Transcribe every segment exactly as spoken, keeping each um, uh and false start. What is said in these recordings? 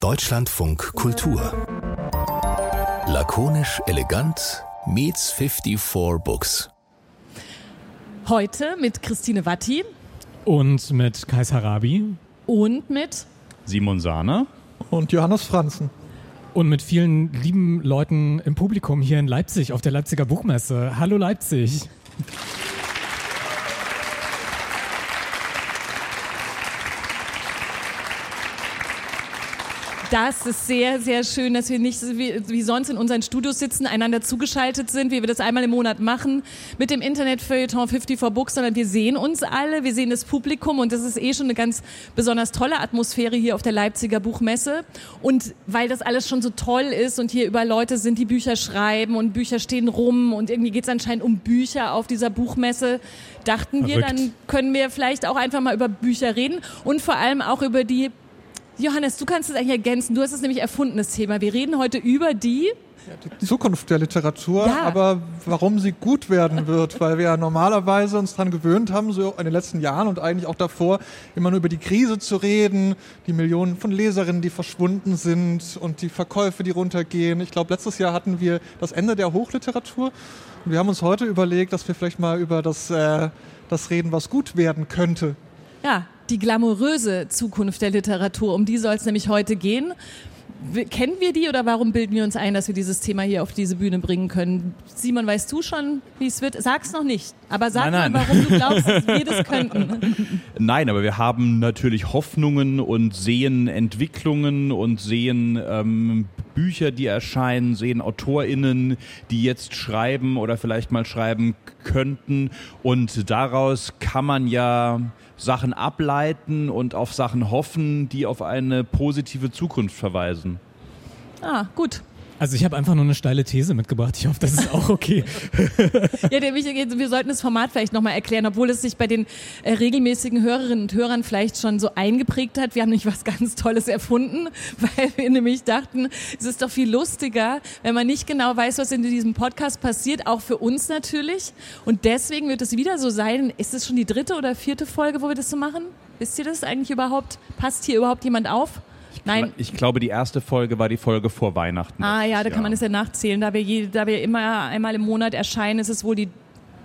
Deutschlandfunk Kultur. Lakonisch elegant meets fifty-four Books. Heute mit Christine Watti. Und mit Kais Harabi. Und mit Simon Sahner. Und Johannes Franzen. Und mit vielen lieben Leuten im Publikum hier in Leipzig auf der Leipziger Buchmesse. Hallo Leipzig. Das ist sehr, sehr schön, dass wir nicht wie, wie sonst in unseren Studios sitzen, einander zugeschaltet sind, wie wir das einmal im Monat machen mit dem Internetfeuilleton fifty-four Books, sondern wir sehen uns alle, wir sehen das Publikum und das ist eh schon eine ganz besonders tolle Atmosphäre hier auf der Leipziger Buchmesse. Und weil das alles schon so toll ist und hier überall Leute sind, die Bücher schreiben und Bücher stehen rum und irgendwie geht es anscheinend um Bücher auf dieser Buchmesse, dachten wir, dann können wir vielleicht auch einfach mal über Bücher reden und vor allem auch über die. Johannes, du kannst es eigentlich ergänzen. Du hast es nämlich erfunden, das Thema. Wir reden heute über die... Ja, die Zukunft der Literatur, ja. Aber warum sie gut werden wird, weil wir ja normalerweise uns daran gewöhnt haben, so in den letzten Jahren und eigentlich auch davor, immer nur über die Krise zu reden, die Millionen von Leserinnen, die verschwunden sind und die Verkäufe, die runtergehen. Ich glaube, letztes Jahr hatten wir das Ende der Hochliteratur und wir haben uns heute überlegt, dass wir vielleicht mal über das, äh, das reden, was gut werden könnte. Ja, die glamouröse Zukunft der Literatur, um die soll es nämlich heute gehen. Kennen wir die oder warum bilden wir uns ein, dass wir dieses Thema hier auf diese Bühne bringen können? Simon, weißt du schon, wie es wird? Sag's noch nicht, aber sag nein, mir, nein. warum du glaubst, dass wir das könnten. Nein, aber wir haben natürlich Hoffnungen und sehen Entwicklungen und sehen ähm, Bücher, die erscheinen, sehen AutorInnen, die jetzt schreiben oder vielleicht mal schreiben könnten und daraus kann man ja Sachen ableiten und auf Sachen hoffen, die auf eine positive Zukunft verweisen. Ah, gut. Also ich habe einfach nur eine steile These mitgebracht. Ich hoffe, das ist auch okay. Ja, der, wir sollten das Format vielleicht nochmal erklären, obwohl es sich bei den äh, regelmäßigen Hörerinnen und Hörern vielleicht schon so eingeprägt hat. Wir haben nämlich was ganz Tolles erfunden, weil wir nämlich dachten, es ist doch viel lustiger, wenn man nicht genau weiß, was in diesem Podcast passiert, auch für uns natürlich. Und deswegen wird es wieder so sein, ist es schon die dritte oder vierte Folge, wo wir das so machen? Wisst ihr das eigentlich überhaupt? Passt hier überhaupt jemand auf? Nein. Ich glaube, die erste Folge war die Folge vor Weihnachten. Ah ja, da kann man das ja nachzählen. Da wir, je, da wir immer einmal im Monat erscheinen, ist es wohl die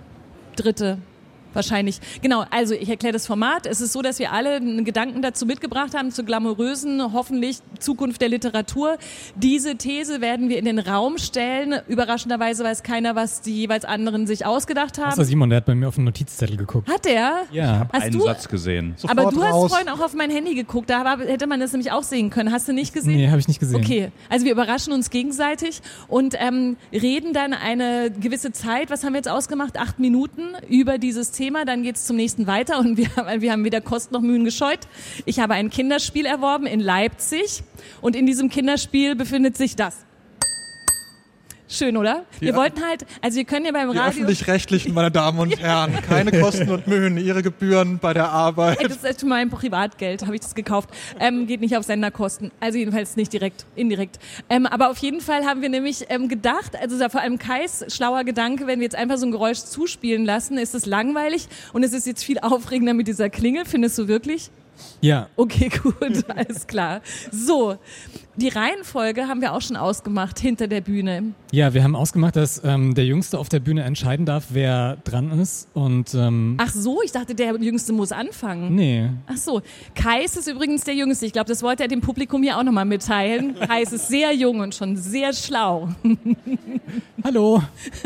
dritte. Wahrscheinlich. Genau, also ich erkläre das Format. Es ist so, dass wir alle einen Gedanken dazu mitgebracht haben, zur glamourösen, hoffentlich Zukunft der Literatur. Diese These werden wir in den Raum stellen. Überraschenderweise weiß keiner, was die jeweils anderen sich ausgedacht haben. Außer Simon, der hat bei mir auf den Notizzettel geguckt. Hat der? Ja. Ich habe einen du, Satz gesehen. Sofort aber du raus. hast vorhin auch auf mein Handy geguckt. Da war, hätte man das nämlich auch sehen können. Hast du nicht gesehen? Nee, habe ich nicht gesehen. Okay, also wir überraschen uns gegenseitig und ähm, reden dann eine gewisse Zeit, was haben wir jetzt ausgemacht? Acht Minuten über dieses Thema. Dann geht's zum nächsten weiter und wir, wir haben weder Kosten noch Mühen gescheut. Ich habe ein Kinderspiel erworben in Leipzig und in diesem Kinderspiel befindet sich das. Schön, oder? Wir Ja. wollten halt, also wir können ja beim Die Radio... Öffentlich-Rechtlichen, meine Damen und Herren, keine Kosten und Mühen, ihre Gebühren bei der Arbeit. Ey, das ist mein Privatgeld, habe ich das gekauft. Ähm, geht nicht auf Senderkosten. Also jedenfalls nicht direkt, indirekt. Ähm, aber auf jeden Fall haben wir nämlich ähm, gedacht, also da vor allem Kais schlauer Gedanke, wenn wir jetzt einfach so ein Geräusch zuspielen lassen, ist es langweilig und es ist jetzt viel aufregender mit dieser Klingel. Findest du wirklich? Ja. Okay, gut, alles klar. So, die Reihenfolge haben wir auch schon ausgemacht hinter der Bühne. Ja, wir haben ausgemacht, dass ähm, der Jüngste auf der Bühne entscheiden darf, wer dran ist. Und ähm, Ach so, ich dachte, der Jüngste muss anfangen. nee. Ach so, Kais ist übrigens der Jüngste. Ich glaube, das wollte er dem Publikum hier auch nochmal mitteilen. Kais ist sehr jung und schon sehr schlau. Hallo.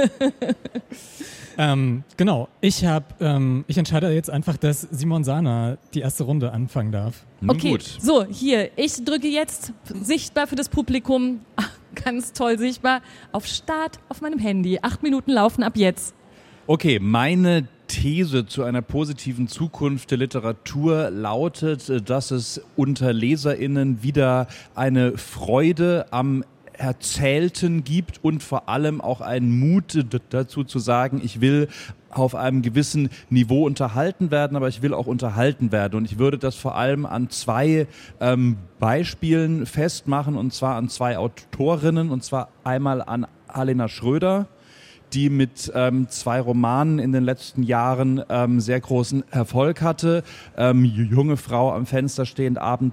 ähm, genau, ich habe, ähm, ich entscheide jetzt einfach, dass Simon Sahner die erste Runde anfangen darf. Nun Okay, gut. so, hier, ich drücke jetzt sichtbar für das Publikum, ach, ganz toll sichtbar, auf Start auf meinem Handy. Acht Minuten laufen ab jetzt. Okay, meine These zu einer positiven Zukunft der Literatur lautet, dass es unter LeserInnen wieder eine Freude am Erzählten gibt und vor allem auch einen Mut dazu zu sagen, ich will auf einem gewissen Niveau unterhalten werden, aber ich will auch unterhalten werden. Und ich würde das vor allem an zwei ähm, Beispielen festmachen, und zwar an zwei Autorinnen, und zwar einmal an Alena Schröder, die mit ähm, zwei Romanen in den letzten Jahren ähm, sehr großen Erfolg hatte. Ähm, junge Frau am Fenster stehend, Abendlicht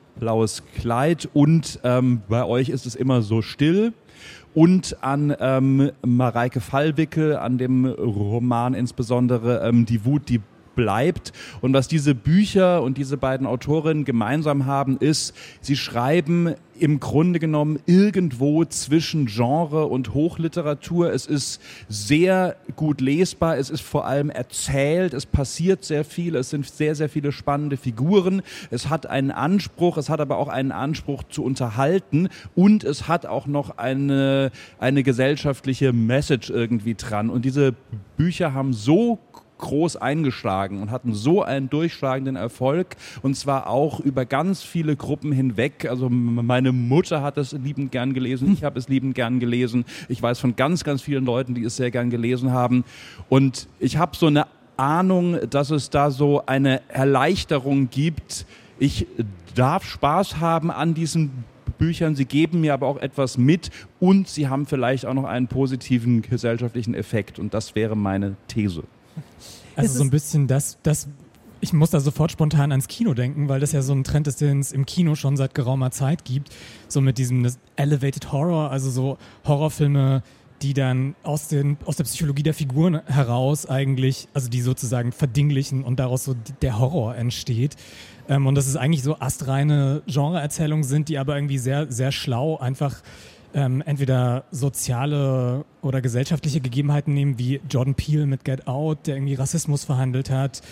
blaues Kleid und ähm, bei euch ist es immer so still. Und an ähm, Mareike Fallwickel, an dem Roman insbesondere ähm, Die Wut, die bleibt. Und was diese Bücher und diese beiden Autorinnen gemeinsam haben, ist, sie schreiben im Grunde genommen irgendwo zwischen Genre und Hochliteratur. Es ist sehr gut lesbar, es ist vor allem erzählt, es passiert sehr viel, es sind sehr, sehr viele spannende Figuren. Es hat einen Anspruch, es hat aber auch einen Anspruch zu unterhalten und es hat auch noch eine, eine gesellschaftliche Message irgendwie dran. Und diese Bücher haben so groß eingeschlagen und hatten so einen durchschlagenden Erfolg und zwar auch über ganz viele Gruppen hinweg. Also meine Mutter hat es liebend gern gelesen, ich habe es liebend gern gelesen. Ich weiß von ganz, ganz vielen Leuten, die es sehr gern gelesen haben und ich habe so eine Ahnung, dass es da so eine Erleichterung gibt. Ich darf Spaß haben an diesen Büchern, sie geben mir aber auch etwas mit und sie haben vielleicht auch noch einen positiven gesellschaftlichen Effekt und das wäre meine These. Also so ein bisschen das, das, ich muss da sofort spontan ans Kino denken, weil das ja so ein Trend ist, den es im Kino schon seit geraumer Zeit gibt. So mit diesem Elevated Horror, also so Horrorfilme, die dann aus, den, aus der Psychologie der Figuren heraus eigentlich, also die sozusagen verdinglichen und daraus so der Horror entsteht. Ähm, und dass es eigentlich so astreine Genreerzählungen sind, die aber irgendwie sehr, sehr schlau einfach Ähm, entweder soziale oder gesellschaftliche Gegebenheiten nehmen, wie Jordan Peele mit Get Out, der irgendwie Rassismus verhandelt hat.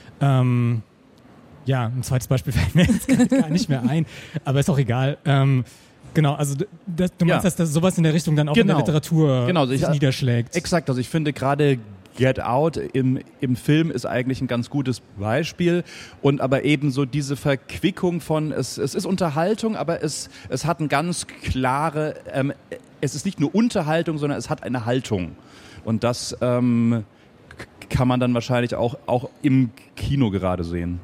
Ähm, ja, ein zweites Beispiel fällt mir jetzt gar, gar nicht mehr ein, aber ist auch egal. Ähm, genau, also das, du meinst, ja. dass das sowas in der Richtung dann auch genau. in der Literatur genau, also sich ich, niederschlägt. Exakt, also ich finde gerade Get Out im, im Film ist eigentlich ein ganz gutes Beispiel und aber eben so diese Verquickung von, es, es ist Unterhaltung, aber es, es hat eine ganz klare, ähm, es ist nicht nur Unterhaltung, sondern es hat eine Haltung und das ähm, kann man dann wahrscheinlich auch, auch im Kino gerade sehen.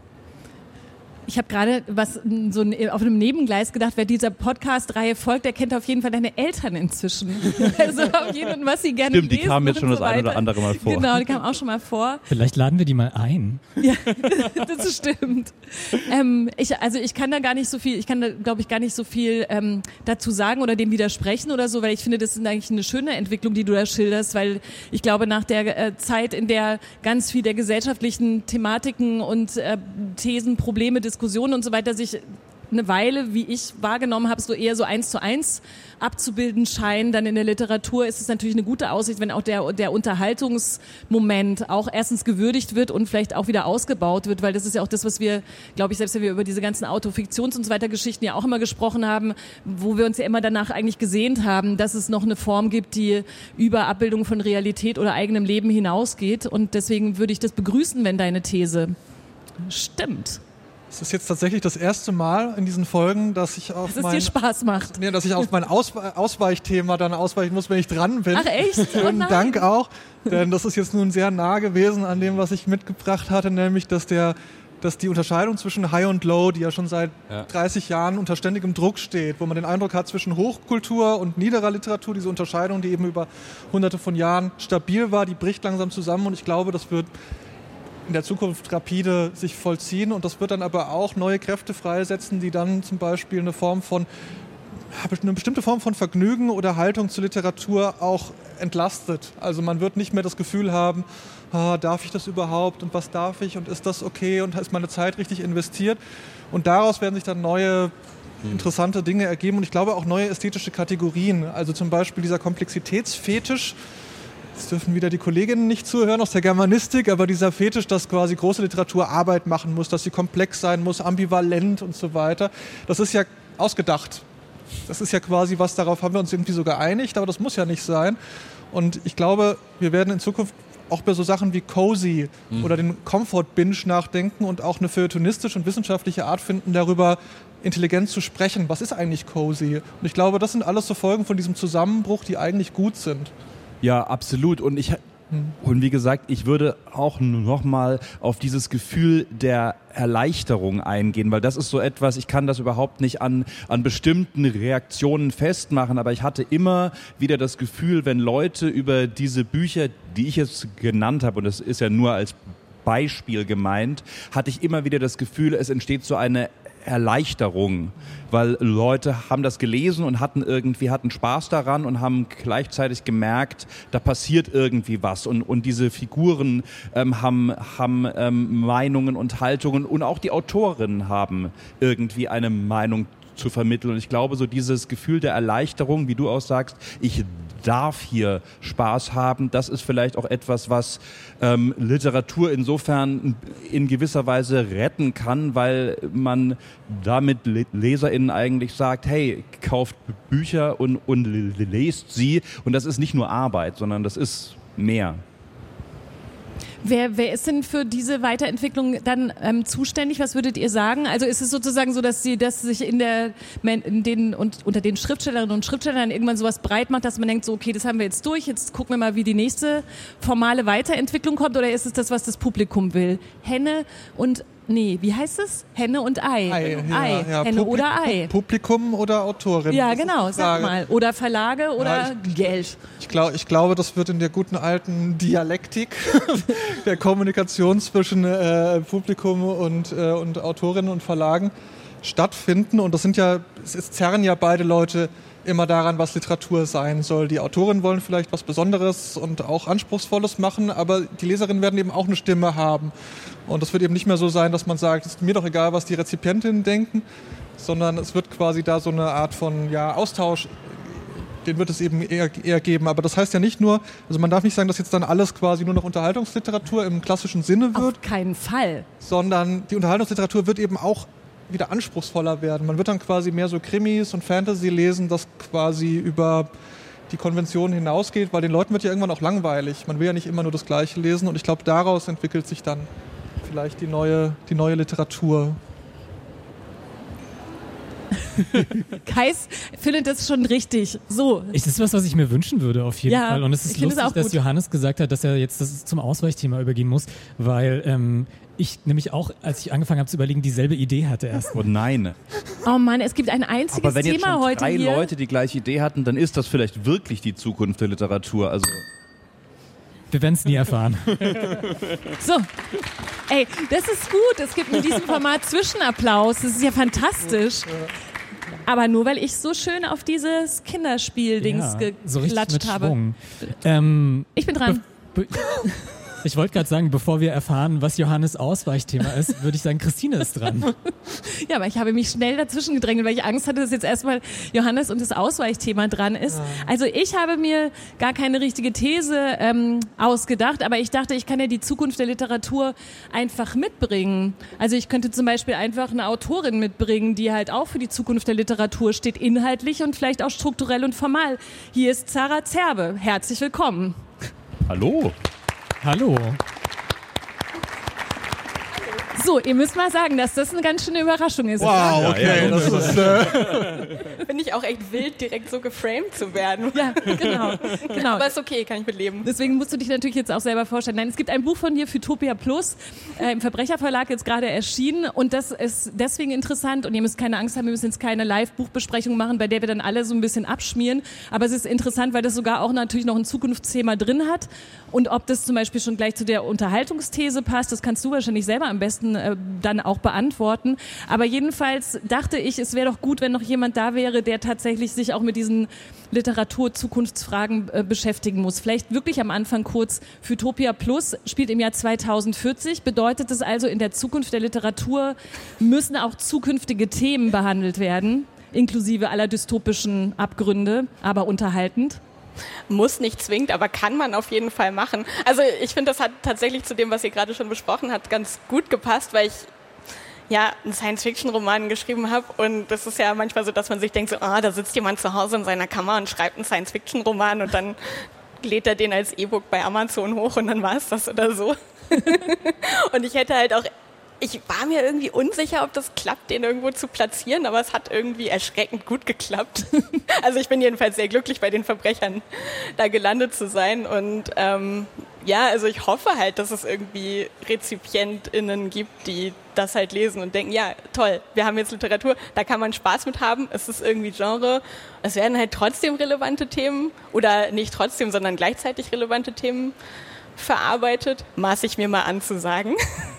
Ich habe gerade was so auf einem Nebengleis gedacht, wer dieser Podcast-Reihe folgt, der kennt auf jeden Fall deine Eltern inzwischen. Also auf jeden Fall, was sie gerne Stimmt, die lesen kamen jetzt schon so das ein oder andere Mal vor. Genau, die kamen auch schon mal vor. Vielleicht laden wir die mal ein. Ja, das stimmt. Ähm, ich, also ich kann da gar nicht so viel, ich kann da glaube ich gar nicht so viel ähm, dazu sagen oder dem widersprechen oder so, weil ich finde, das ist eigentlich eine schöne Entwicklung, die du da schilderst, weil ich glaube, nach der äh, Zeit, in der ganz viel der gesellschaftlichen Thematiken und äh, Thesen, Probleme, Diskussionen und so weiter sich eine Weile, wie ich wahrgenommen habe, so eher so eins zu eins abzubilden scheinen. Dann in der Literatur ist es natürlich eine gute Aussicht, wenn auch der, der Unterhaltungsmoment auch erstens gewürdigt wird und vielleicht auch wieder ausgebaut wird, weil das ist ja auch das, was wir, glaube ich, selbst wenn wir über diese ganzen Autofiktions- und so weiter Geschichten ja auch immer gesprochen haben, wo wir uns ja immer danach eigentlich gesehnt haben, dass es noch eine Form gibt, die über Abbildung von Realität oder eigenem Leben hinausgeht. Und deswegen würde ich das begrüßen, wenn deine These stimmt. Es ist jetzt tatsächlich das erste Mal in diesen Folgen, dass ich auf dass mein, es dir Spaß macht. Nee, dass ich auf mein Auswe- Ausweichthema dann ausweichen muss, wenn ich dran bin. Ach echt? Oh Schönen nein. Dank auch, denn das ist jetzt nun sehr nah gewesen an dem, was ich mitgebracht hatte, nämlich dass der dass die Unterscheidung zwischen High und Low, die ja schon seit ja. dreißig Jahren unter ständigem Druck steht, wo man den Eindruck hat, zwischen Hochkultur und niederer Literatur, diese Unterscheidung, die eben über hunderte von Jahren stabil war, die bricht langsam zusammen und ich glaube, das wird in der Zukunft rapide sich vollziehen und das wird dann aber auch neue Kräfte freisetzen, die dann zum Beispiel eine Form von, eine bestimmte Form von Vergnügen oder Haltung zur Literatur auch entlastet. Also man wird nicht mehr das Gefühl haben, ah, darf ich das überhaupt und was darf ich und ist das okay und ist meine Zeit richtig investiert? Und daraus werden sich dann neue interessante Dinge ergeben und ich glaube auch neue ästhetische Kategorien. Also zum Beispiel dieser Komplexitätsfetisch. Jetzt dürfen wieder die Kolleginnen nicht zuhören aus der Germanistik, aber dieser Fetisch, dass quasi große Literatur Arbeit machen muss, dass sie komplex sein muss, ambivalent und so weiter, das ist ja ausgedacht. Das ist ja quasi was, darauf haben wir uns irgendwie so geeinigt, aber das muss ja nicht sein. Und ich glaube, wir werden in Zukunft auch bei so Sachen wie Cozy mhm. oder den Comfort-Binge nachdenken und auch eine feuilletonistische und wissenschaftliche Art finden, darüber intelligent zu sprechen. Was ist eigentlich Cozy? Und ich glaube, das sind alles so Folgen von diesem Zusammenbruch, die eigentlich gut sind. Ja, absolut. Und ich und wie gesagt, ich würde auch nochmal auf dieses Gefühl der Erleichterung eingehen, weil das ist so etwas, ich kann das überhaupt nicht an, an bestimmten Reaktionen festmachen, aber ich hatte immer wieder das Gefühl, wenn Leute über diese Bücher, die ich jetzt genannt habe, und das ist ja nur als Beispiel gemeint, hatte ich immer wieder das Gefühl, es entsteht so eine Erleichterung, weil Leute haben das gelesen und hatten irgendwie hatten Spaß daran und haben gleichzeitig gemerkt, da passiert irgendwie was und und diese Figuren ähm, haben haben ähm, Meinungen und Haltungen und auch die Autorinnen haben irgendwie eine Meinung zu vermitteln. Und ich glaube, so dieses Gefühl der Erleichterung, wie du auch sagst, ich darf hier Spaß haben, das ist vielleicht auch etwas, was ähm, Literatur insofern in gewisser Weise retten kann, weil man damit LeserInnen eigentlich sagt, hey, kauft Bücher und, und lest sie. Und das ist nicht nur Arbeit, sondern das ist mehr. Wer, wer ist denn für diese Weiterentwicklung dann ähm, zuständig? Was würdet ihr sagen? Also ist es sozusagen so, dass sie, dass sich in der, in den, und, unter den Schriftstellerinnen und Schriftstellern irgendwann sowas breit macht, dass man denkt, so okay, das haben wir jetzt durch, jetzt gucken wir mal, wie die nächste formale Weiterentwicklung kommt, oder ist es das, was das Publikum will? Henne und Nee, wie heißt es? Henne und Ei. Ei, ja, Ei. ja. Henne Publi- oder Ei. Publikum oder Autorin. Ja, das genau, sag mal. Oder Verlage oder ja, ich, Geld. Ich, glaub, ich glaube, das wird in der guten alten Dialektik der Kommunikation zwischen äh, Publikum und, äh, und Autorinnen und Verlagen stattfinden. Und das sind ja, es zerren ja beide Leute immer daran, was Literatur sein soll. Die Autorinnen wollen vielleicht was Besonderes und auch Anspruchsvolles machen, aber die Leserinnen werden eben auch eine Stimme haben. Und das wird eben nicht mehr so sein, dass man sagt, es ist mir doch egal, was die Rezipientinnen denken, sondern es wird quasi da so eine Art von ja, Austausch, den wird es eben eher, eher geben. Aber das heißt ja nicht nur, also man darf nicht sagen, dass jetzt dann alles quasi nur noch Unterhaltungsliteratur im klassischen Sinne wird. Auf keinen Fall. Sondern die Unterhaltungsliteratur wird eben auch wieder anspruchsvoller werden. Man wird dann quasi mehr so Krimis und Fantasy lesen, das quasi über die Konvention hinausgeht, weil den Leuten wird ja irgendwann auch langweilig. Man will ja nicht immer nur das Gleiche lesen und ich glaube, daraus entwickelt sich dann vielleicht die neue, die neue Literatur. Kais findet das schon richtig. So. Es ist was, was ich mir wünschen würde, auf jeden Ja, Fall. Und es ist ich finde es lustig, auch dass gut. Johannes gesagt hat, dass er jetzt das zum Ausweichthema übergehen muss, weil ähm, ich nämlich auch, als ich angefangen habe zu überlegen, dieselbe Idee hatte erst. Oh nein. Oh Mann, es gibt ein einziges Aber wenn jetzt Thema schon heute drei hier. Leute die gleiche Idee hatten, dann ist das vielleicht wirklich die Zukunft der Literatur. Also Wir werden es nie erfahren. So. Ey, das ist gut. Es gibt in diesem Format Zwischenapplaus. Das ist ja fantastisch. Aber nur, weil ich so schön auf dieses Kinderspiel-Dings Ja, so richtig geklatscht mit habe. Schwung. Ähm, Ich bin dran. be- Ich wollte gerade sagen, bevor wir erfahren, was Johannes Ausweichthema ist, würde ich sagen, Christine ist dran. Ja, aber ich habe mich schnell dazwischen gedrängelt, weil ich Angst hatte, dass jetzt erstmal Johannes und das Ausweichthema dran ist. Ja. Also ich habe mir gar keine richtige These ähm, ausgedacht, aber ich dachte, ich kann ja die Zukunft der Literatur einfach mitbringen. Also ich könnte zum Beispiel einfach eine Autorin mitbringen, die halt auch für die Zukunft der Literatur steht, inhaltlich und vielleicht auch strukturell und formal. Hier ist Zara Zerbe. Herzlich willkommen. hallo. Hallo. So, ihr müsst mal sagen, dass das eine ganz schöne Überraschung ist. Wow, oder? okay, Ja, ja, das ist... Äh, Finde ich auch echt wild, direkt so geframed zu werden. Ja, genau. genau. Aber ist okay, kann ich mitleben. Deswegen musst du dich natürlich jetzt auch selber vorstellen. Nein, es gibt ein Buch von dir, Futopia Plus, äh, im Verbrecherverlag jetzt gerade erschienen. Und das ist deswegen interessant. Und ihr müsst keine Angst haben, wir müssen jetzt keine Live-Buchbesprechung machen, bei der wir dann alle so ein bisschen abschmieren. Aber es ist interessant, weil das sogar auch natürlich noch ein Zukunftsthema drin hat. Und ob das zum Beispiel schon gleich zu der Unterhaltungsthese passt, das kannst du wahrscheinlich selber am besten äh, dann auch beantworten. Aber jedenfalls dachte ich, es wäre doch gut, wenn noch jemand da wäre, der tatsächlich sich auch mit diesen Literatur-Zukunftsfragen äh, beschäftigen muss. Vielleicht wirklich am Anfang kurz. Futopia Plus spielt im Jahr zweitausendvierzig. Bedeutet es also, in der Zukunft der Literatur müssen auch zukünftige Themen behandelt werden, inklusive aller dystopischen Abgründe, aber unterhaltend? Muss nicht zwingend, aber kann man auf jeden Fall machen. Also ich finde, das hat tatsächlich zu dem, was ihr gerade schon besprochen habt, ganz gut gepasst, weil ich ja einen Science-Fiction-Roman geschrieben habe und das ist ja manchmal so, dass man sich denkt, so, ah, da sitzt jemand zu Hause in seiner Kammer und schreibt einen Science-Fiction-Roman und dann lädt er den als E-Book bei Amazon hoch und dann war es das oder so. Und ich hätte halt auch Ich war mir irgendwie unsicher, ob das klappt, den irgendwo zu platzieren, aber es hat irgendwie erschreckend gut geklappt. Also ich bin jedenfalls sehr glücklich, bei den Verbrechern da gelandet zu sein. Und ähm, ja, also ich hoffe halt, dass es irgendwie RezipientInnen gibt, die das halt lesen und denken, ja, toll, wir haben jetzt Literatur, da kann man Spaß mit haben, es ist irgendwie Genre. Es werden halt trotzdem relevante Themen oder nicht trotzdem, sondern gleichzeitig relevante Themen verarbeitet, maß ich mir mal an zu sagen.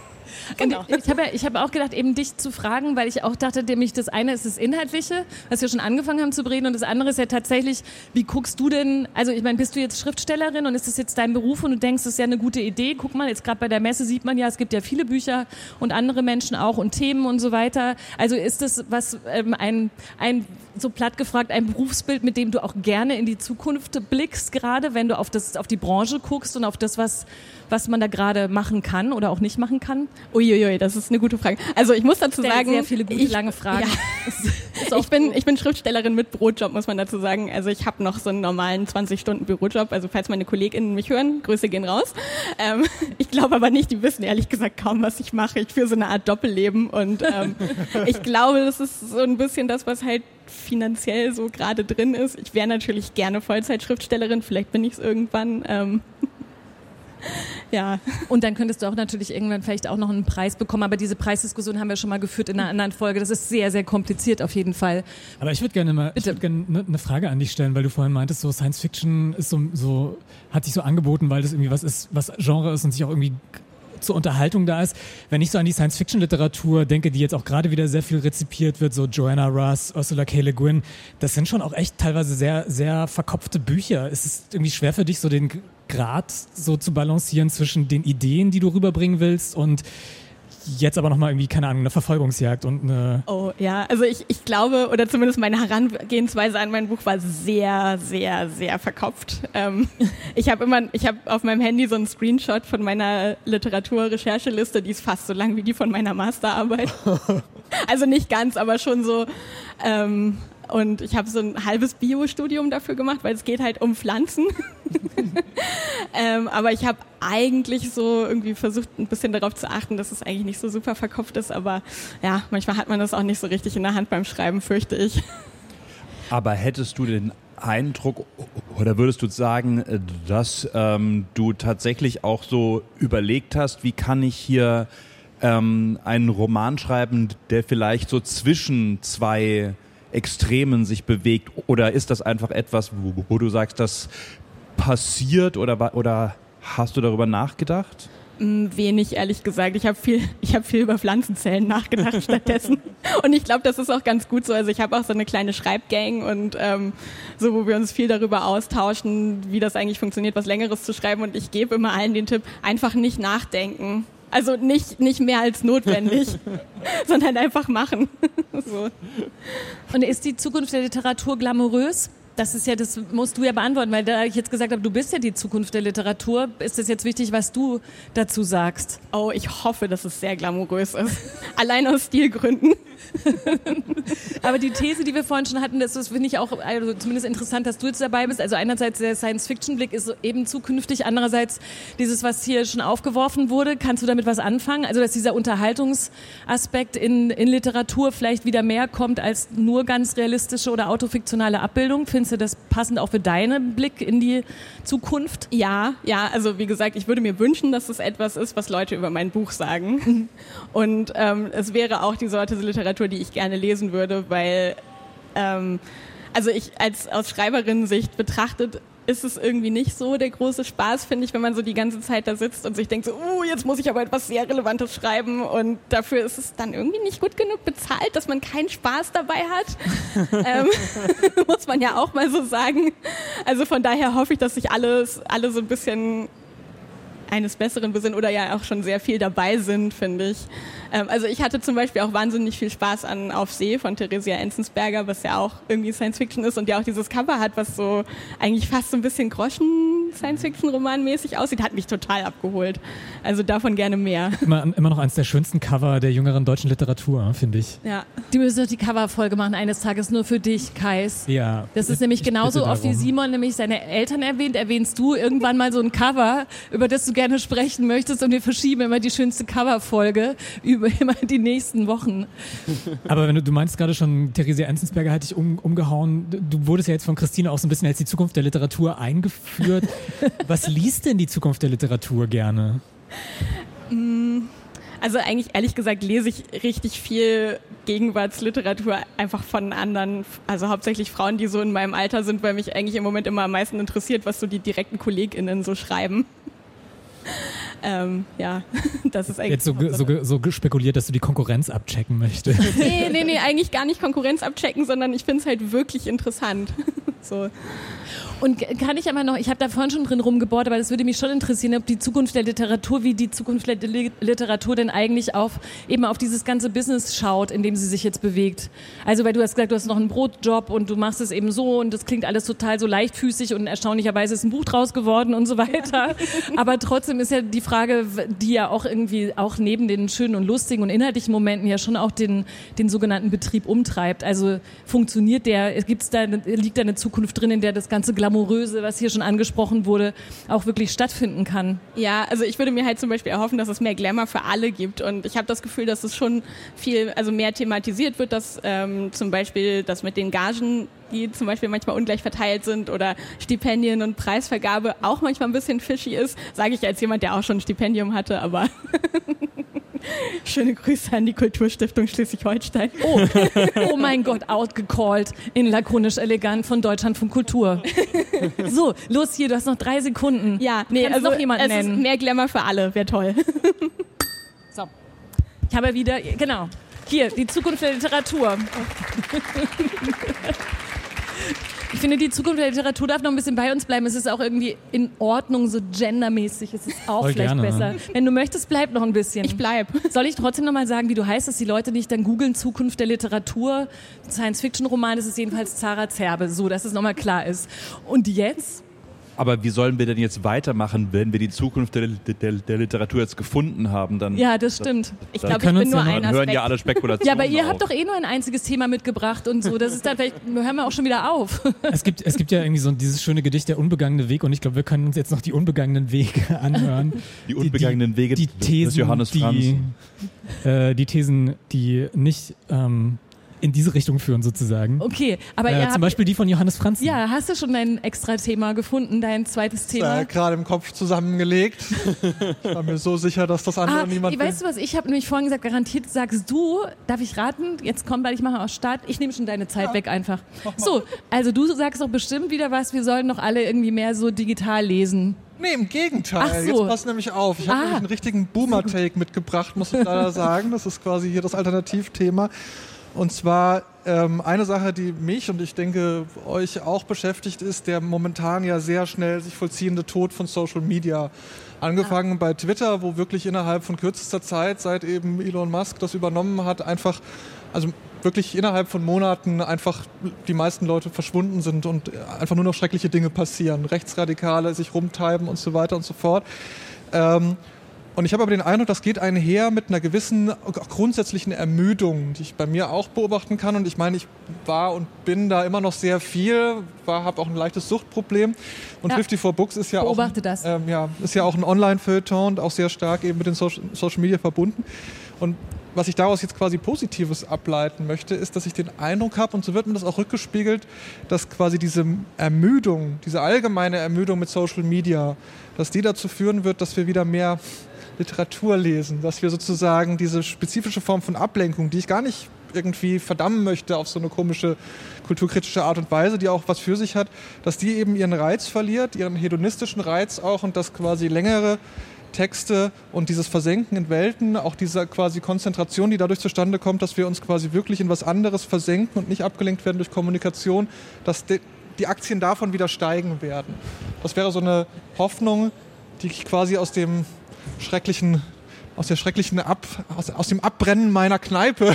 Genau. Und ich habe ich hab auch gedacht, eben dich zu fragen, weil ich auch dachte, nämlich das eine ist das Inhaltliche, was wir schon angefangen haben zu reden, und das andere ist ja tatsächlich, wie guckst du denn, also ich meine, bist du jetzt Schriftstellerin und ist das jetzt dein Beruf und du denkst, das ist ja eine gute Idee, guck mal, jetzt gerade bei der Messe sieht man ja, es gibt ja viele Bücher und andere Menschen auch und Themen und so weiter. Also ist das was, ähm, ein, ein, so platt gefragt, ein Berufsbild, mit dem du auch gerne in die Zukunft blickst, gerade wenn du auf das, auf die Branche guckst und auf das, was, was man da gerade machen kann oder auch nicht machen kann? Uiuiui, das ist eine gute Frage. Also ich muss dazu Stell sagen, sehr viele gute, ich, lange Fragen. Ja. ich, bin, ich bin Schriftstellerin mit Brotjob, muss man dazu sagen. Also ich habe noch so einen normalen zwanzig Stunden Bürojob. Also falls meine KollegInnen mich hören, Grüße gehen raus. Ähm, ich glaube aber nicht, die wissen ehrlich gesagt kaum, was ich mache. Ich führe so eine Art Doppelleben und ähm, ich glaube, das ist so ein bisschen das, was halt finanziell so gerade drin ist. Ich wäre natürlich gerne Vollzeitschriftstellerin, vielleicht bin ich es irgendwann. Ähm, ja. Und dann könntest du auch natürlich irgendwann vielleicht auch noch einen Preis bekommen, aber diese Preisdiskussion haben wir schon mal geführt in einer anderen Folge. Das ist sehr, sehr kompliziert auf jeden Fall. Aber ich würde gerne mal ich würd gerne eine Frage an dich stellen, weil du vorhin meintest, so Science Fiction ist so, so, hat sich so angeboten, weil das irgendwie was ist, was Genre ist und sich auch irgendwie zur Unterhaltung da ist. Wenn ich so an die Science-Fiction-Literatur denke, die jetzt auch gerade wieder sehr viel rezipiert wird, so Joanna Russ, Ursula K. Le Guin, das sind schon auch echt teilweise sehr, sehr verkopfte Bücher. Ist es irgendwie schwer für dich, so den Grad so zu balancieren zwischen den Ideen, die du rüberbringen willst und jetzt aber nochmal irgendwie, keine Ahnung, eine Verfolgungsjagd und eine... Oh ja, also ich, ich glaube, oder zumindest meine Herangehensweise an mein Buch war sehr, sehr, sehr verkopft. Ähm, ich habe immer, ich habe auf meinem Handy so einen Screenshot von meiner Literaturrechercheliste, die ist fast so lang wie die von meiner Masterarbeit. Also nicht ganz, aber schon so... Ähm, Und ich habe so ein halbes Bio-Studium dafür gemacht, weil es geht halt um Pflanzen. ähm, aber ich habe eigentlich so irgendwie versucht, ein bisschen darauf zu achten, dass es eigentlich nicht so super verkopft ist. Aber ja, manchmal hat man das auch nicht so richtig in der Hand beim Schreiben, fürchte ich. Aber hättest du den Eindruck oder würdest du sagen, dass ähm, du tatsächlich auch so überlegt hast, wie kann ich hier ähm, einen Roman schreiben, der vielleicht so zwischen zwei Extremen sich bewegt, oder ist das einfach etwas, wo, wo du sagst, das passiert, oder, oder hast du darüber nachgedacht? Wenig, ehrlich gesagt. Ich habe viel, ich habe viel über Pflanzenzellen nachgedacht stattdessen. Und ich glaube, das ist auch ganz gut so. Also ich habe auch so eine kleine Schreibgang und ähm, so, wo wir uns viel darüber austauschen, wie das eigentlich funktioniert, was Längeres zu schreiben. Und ich gebe immer allen den Tipp, einfach nicht nachdenken. Also nicht, nicht mehr als notwendig, sondern einfach machen. So. Und ist die Zukunft der Literatur glamourös? Das ist ja, das musst du ja beantworten, weil da ich jetzt gesagt habe, du bist ja die Zukunft der Literatur, ist es jetzt wichtig, was du dazu sagst? Oh, ich hoffe, dass es sehr glamourös ist. Allein aus Stilgründen. Aber die These, die wir vorhin schon hatten, das, das finde ich auch also zumindest interessant, dass du jetzt dabei bist. Also einerseits der Science-Fiction-Blick ist eben zukünftig, andererseits dieses, was hier schon aufgeworfen wurde. Kannst du damit was anfangen? Also dass dieser Unterhaltungsaspekt in, in Literatur vielleicht wieder mehr kommt als nur ganz realistische oder autofiktionale Abbildung. Findest du das passend auch für deinen Blick in die Zukunft? Ja, ja, also wie gesagt, ich würde mir wünschen, dass es etwas ist, was Leute über mein Buch sagen. Und ähm, es wäre auch die Sorte Literatur, die ich gerne lesen würde, weil ähm, also ich als aus Schreiberinnen-Sicht betrachtet, ist es irgendwie nicht so der große Spaß, finde ich, wenn man so die ganze Zeit da sitzt und sich denkt so, uh, jetzt muss ich aber etwas sehr Relevantes schreiben, und dafür ist es dann irgendwie nicht gut genug bezahlt, dass man keinen Spaß dabei hat. ähm, muss man ja auch mal so sagen. Also von daher hoffe ich, dass sich alles, alle so ein bisschen eines Besseren besinnen oder ja auch schon sehr viel dabei sind, finde ich. Ähm, also ich hatte zum Beispiel auch wahnsinnig viel Spaß an Auf See von Theresia Enzensberger, was ja auch irgendwie Science-Fiction ist und ja auch dieses Cover hat, was so eigentlich fast so ein bisschen Groschen-Science-Fiction-Roman-mäßig aussieht, hat mich total abgeholt. Also davon gerne mehr. Immer, immer noch eines der schönsten Cover der jüngeren deutschen Literatur, finde ich. Ja. Du müssen doch die Coverfolge machen eines Tages nur für dich, Kais. Ja. Das ist nämlich genauso oft, wie Simon nämlich seine Eltern erwähnt, erwähnst du irgendwann mal so ein Cover, über das du gerne sprechen möchtest, und wir verschieben immer die schönste Coverfolge über immer die nächsten Wochen. Aber wenn du, du meinst gerade schon, Theresia Enzensberger hat dich um, umgehauen. Du wurdest ja jetzt von Christine auch so ein bisschen als die Zukunft der Literatur eingeführt. Was liest denn die Zukunft der Literatur gerne? Also eigentlich, ehrlich gesagt, lese ich richtig viel Gegenwartsliteratur einfach von anderen, also hauptsächlich Frauen, die so in meinem Alter sind, weil mich eigentlich im Moment immer am meisten interessiert, was so die direkten KollegInnen so schreiben. Ähm, ja, das ist eigentlich... Jetzt so, so, so spekuliert, dass du die Konkurrenz abchecken möchtest. Nee, nee, nee, eigentlich gar nicht Konkurrenz abchecken, sondern ich finde es halt wirklich interessant. So. Und kann ich aber noch, ich habe da vorhin schon drin rumgebohrt, aber das würde mich schon interessieren, ob die Zukunft der Literatur, wie die Zukunft der Literatur denn eigentlich auf, eben auf dieses ganze Business schaut, in dem sie sich jetzt bewegt. Also, weil du hast gesagt, du hast noch einen Brotjob und du machst es eben so und das klingt alles total so leichtfüßig und erstaunlicherweise ist ein Buch draus geworden und so weiter. Aber trotzdem ist ja die Frage, die ja auch irgendwie, auch neben den schönen und lustigen und inhaltlichen Momenten ja schon auch den, den sogenannten Betrieb umtreibt. Also, funktioniert der, gibt's da, liegt da eine Zukunft drin, in der das ganze Glamouröse, was hier schon angesprochen wurde, auch wirklich stattfinden kann? Ja, also ich würde mir halt zum Beispiel erhoffen, dass es mehr Glamour für alle gibt und ich habe das Gefühl, dass es schon viel, also mehr thematisiert wird, dass ähm, zum Beispiel das mit den Gagen, die zum Beispiel manchmal ungleich verteilt sind oder Stipendien und Preisvergabe auch manchmal ein bisschen fishy ist, sage ich als jemand, der auch schon ein Stipendium hatte, aber schöne Grüße an die Kulturstiftung Schleswig-Holstein. Oh, oh mein Gott, outgecallt in lakonisch elegant von Deutschlandfunk Kultur. So, los hier, du hast noch drei Sekunden. Ja, nee, Kannst also noch jemanden es nennen? ist mehr Glamour für alle, wäre toll. So, ich habe wieder, genau, hier, die Zukunft der Literatur. Ich finde, die Zukunft der Literatur darf noch ein bisschen bei uns bleiben. Es ist auch irgendwie in Ordnung, so gendermäßig. Es ist auch Voll vielleicht gerne. besser. Wenn du möchtest, bleib noch ein bisschen. Ich bleib. Soll ich trotzdem noch mal sagen, wie du heißt, dass die Leute nicht dann googeln Zukunft der Literatur? Science-Fiction-Roman, das ist jedenfalls Zara Zerbe. So, dass es nochmal klar ist. Und jetzt? Aber wie sollen wir denn jetzt weitermachen, wenn wir die Zukunft der, der, der Literatur jetzt gefunden haben? Dann, Ja, das stimmt. Ich dann glaube, ich können bin uns nur ja ein noch- hören Aspekt. ja alle Spekulationen Ja, aber ihr auf. habt doch eh nur ein einziges Thema mitgebracht und so. Das ist dann vielleicht, hören wir auch schon wieder auf. Es gibt, es gibt ja irgendwie so dieses schöne Gedicht, der unbegangene Weg, und ich glaube, wir können uns jetzt noch die unbegangenen Wege anhören. Die unbegangenen Wege die des Thesen, Johannes die, Franzen. äh, die Thesen, die nicht ähm, in diese Richtung führen, sozusagen. Okay, aber Äh, ihr zum habt, Beispiel die von Johannes Franzen. ja, hast du schon dein extra Thema gefunden, dein zweites Thema? Äh, gerade im Kopf zusammengelegt. Ich war mir so sicher, dass das andere Ah, niemand weißt du was, ich habe nämlich vorhin gesagt, garantiert sagst du, darf ich raten? Jetzt komm, weil ich mache auch Start. Ich nehme schon deine Zeit Ja. weg einfach. So, also du sagst doch bestimmt wieder was, wir sollen doch alle irgendwie mehr so digital lesen. Nee, im Gegenteil. Ach so. Jetzt passt nämlich auf. Ich habe Ah. nämlich einen richtigen Boomer-Take mitgebracht, muss ich leider sagen. Das ist quasi hier das Alternativthema. Und zwar ähm, eine Sache, die mich und ich denke euch auch beschäftigt, ist der momentan ja sehr schnell sich vollziehende Tod von Social Media. Angefangen bei Twitter, wo wirklich innerhalb von kürzester Zeit, seit eben Elon Musk das übernommen hat, einfach, also wirklich innerhalb von Monaten einfach die meisten Leute verschwunden sind und einfach nur noch schreckliche Dinge passieren. Rechtsradikale sich rumtreiben und so weiter und so fort. Ähm, Und ich habe aber den Eindruck, das geht einher mit einer gewissen auch grundsätzlichen Ermüdung, die ich bei mir auch beobachten kann. Und ich meine, ich war und bin da immer noch sehr viel, war, habe auch ein leichtes Suchtproblem. Und Ja. fünfundfünfzig Books ist ja Beobachte auch, das. Ähm, ja, ist ja auch ein Online-Feuilleton und auch sehr stark eben mit den Social, Social Media verbunden. Und was ich daraus jetzt quasi Positives ableiten möchte, ist, dass ich den Eindruck habe, und so wird mir das auch rückgespiegelt, dass quasi diese Ermüdung, diese allgemeine Ermüdung mit Social Media, dass die dazu führen wird, dass wir wieder mehr Literatur lesen, dass wir sozusagen diese spezifische Form von Ablenkung, die ich gar nicht irgendwie verdammen möchte auf so eine komische kulturkritische Art und Weise, die auch was für sich hat, dass die eben ihren Reiz verliert, ihren hedonistischen Reiz auch, und dass quasi längere Texte und dieses Versenken in Welten, auch diese quasi Konzentration, die dadurch zustande kommt, dass wir uns quasi wirklich in was anderes versenken und nicht abgelenkt werden durch Kommunikation, dass de- die Aktien davon wieder steigen werden. Das wäre so eine Hoffnung, die ich quasi aus dem schrecklichen, aus der schrecklichen Ab, aus, aus dem Abbrennen meiner Kneipe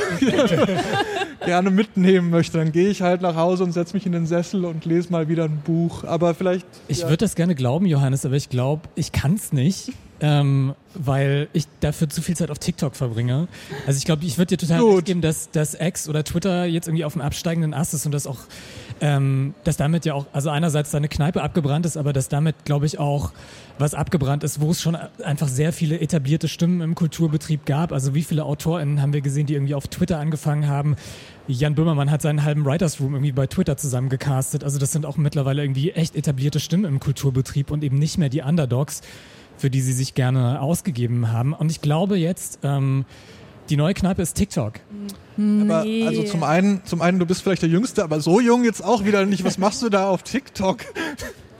gerne mitnehmen möchte. Dann gehe ich halt nach Hause und setze mich in den Sessel und lese mal wieder ein Buch. Aber vielleicht... Ich ja. würde das gerne glauben, Johannes, aber ich glaube, ich kann es nicht, ähm, weil ich dafür zu viel Zeit auf TikTok verbringe. Also ich glaube, ich würde dir total Gut. recht geben, dass, dass X oder Twitter jetzt irgendwie auf dem absteigenden Ast ist und dass auch, ähm, dass damit ja auch, also einerseits deine Kneipe abgebrannt ist, aber dass damit, glaube ich, auch was abgebrannt ist, wo es schon einfach sehr viele etablierte Stimmen im Kulturbetrieb gab. Also wie viele AutorInnen haben wir gesehen, die irgendwie auf Twitter angefangen haben. Jan Böhmermann hat seinen halben Writers Room irgendwie bei Twitter zusammengecastet. Also das sind auch mittlerweile irgendwie echt etablierte Stimmen im Kulturbetrieb und eben nicht mehr die Underdogs, für die sie sich gerne ausgegeben haben. Und ich glaube jetzt, ähm, die neue Kneipe ist TikTok. Aber Nee. also zum einen, zum einen, du bist vielleicht der Jüngste, aber so jung jetzt auch wieder nicht. Was machst du da auf TikTok?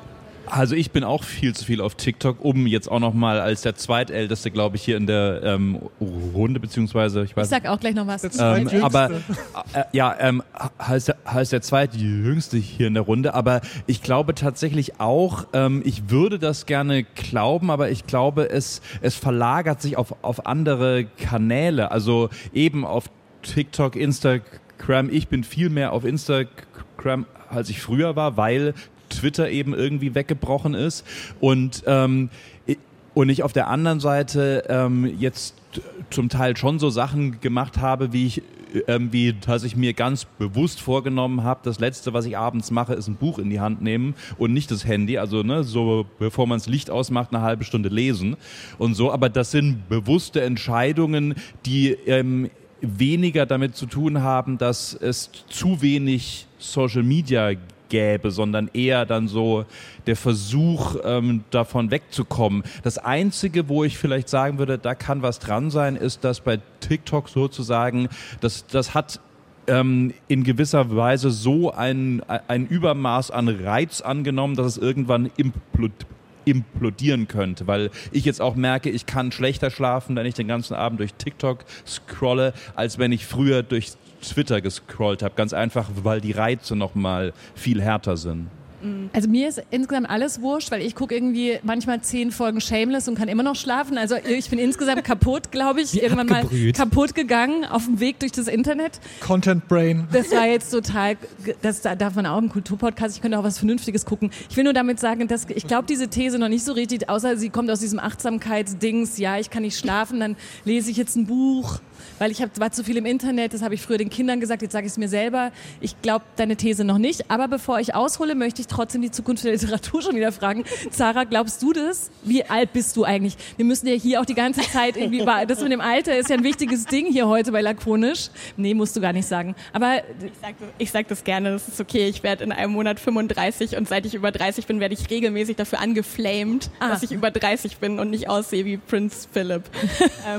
Also ich bin auch viel zu viel auf TikTok, um jetzt auch noch mal als der Zweitälteste, glaube ich, hier in der ähm, Runde, beziehungsweise ich weiß Ich sag auch gleich noch was. Ähm, aber äh, ja, ähm, heißt, der, heißt der Zweitjüngste hier in der Runde, aber ich glaube tatsächlich auch, ähm, ich würde das gerne glauben, aber ich glaube, es, es verlagert sich auf, auf andere Kanäle, also eben auf TikTok, Instagram. Ich bin viel mehr auf Instagram, als ich früher war, weil Twitter eben irgendwie weggebrochen ist und ähm, und ich auf der anderen Seite ähm, jetzt zum Teil schon so Sachen gemacht habe, wie ich ähm, wie dass ich mir ganz bewusst vorgenommen habe, das Letzte, was ich abends mache, ist ein Buch in die Hand nehmen und nicht das Handy, also ne, so bevor man das Licht ausmacht, eine halbe Stunde lesen und so, aber das sind bewusste Entscheidungen, die ähm, weniger damit zu tun haben, dass es zu wenig Social Media gäbe, sondern eher dann so der Versuch, ähm, davon wegzukommen. Das Einzige, wo ich vielleicht sagen würde, da kann was dran sein, ist, dass bei TikTok sozusagen, das, das hat ähm, in gewisser Weise so ein, ein Übermaß an Reiz angenommen, dass es irgendwann implodiert implodieren könnte, weil ich jetzt auch merke, ich kann schlechter schlafen, wenn ich den ganzen Abend durch TikTok scrolle, als wenn ich früher durch Twitter gescrollt habe. Ganz einfach, weil die Reize noch mal viel härter sind. Also mir ist insgesamt alles wurscht, weil ich gucke irgendwie manchmal zehn Folgen Shameless und kann immer noch schlafen. Also ich bin insgesamt kaputt, glaube ich. Wie Irgendwann abgebrüht. mal kaputt gegangen auf dem Weg durch das Internet. Content Brain. Das war jetzt total, das darf man auch im Kulturpodcast, ich könnte auch was Vernünftiges gucken. Ich will nur damit sagen, dass ich glaube diese These noch nicht so richtig, außer sie kommt aus diesem Achtsamkeitsdings, ja, ich kann nicht schlafen, dann lese ich jetzt ein Buch, weil ich hab, war zu viel im Internet, das habe ich früher den Kindern gesagt, jetzt sage ich es mir selber. Ich glaube deine These noch nicht, aber bevor ich aushole, möchte ich trotzdem die Zukunft der Literatur schon wieder fragen. Zara, glaubst du das? Wie alt bist du eigentlich? Wir müssen ja hier auch die ganze Zeit irgendwie über, das mit dem Alter ist ja ein wichtiges Ding hier heute bei Lakonisch. Nee, musst du gar nicht sagen. Aber ich sag, ich sag das gerne, das ist okay. Ich werde in einem Monat fünfunddreißig und seit ich über dreißig bin, werde ich regelmäßig dafür angeflamed, ah. dass ich über dreißig bin und nicht aussehe wie Prinz Philipp. ähm,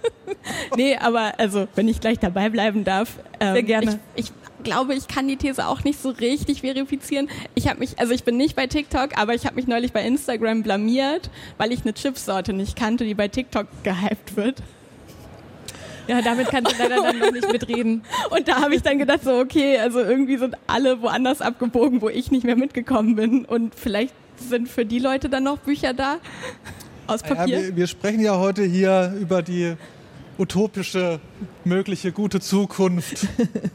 nee, aber also, wenn ich gleich dabei bleiben darf. Ähm, Sehr gerne. Ich, ich glaube, ich kann die These auch nicht so richtig verifizieren. Ich habe mich, also ich bin nicht bei TikTok, aber ich habe mich neulich bei Instagram blamiert, weil ich eine Chipsorte nicht kannte, die bei TikTok gehypt wird. Ja, damit kannst du leider dann noch nicht mitreden. Und da habe ich dann gedacht, so okay, also irgendwie sind alle woanders abgebogen, wo ich nicht mehr mitgekommen bin. Und vielleicht sind für die Leute dann noch Bücher da aus Papier. Ja, wir, wir sprechen ja heute hier über die utopische, mögliche, gute Zukunft.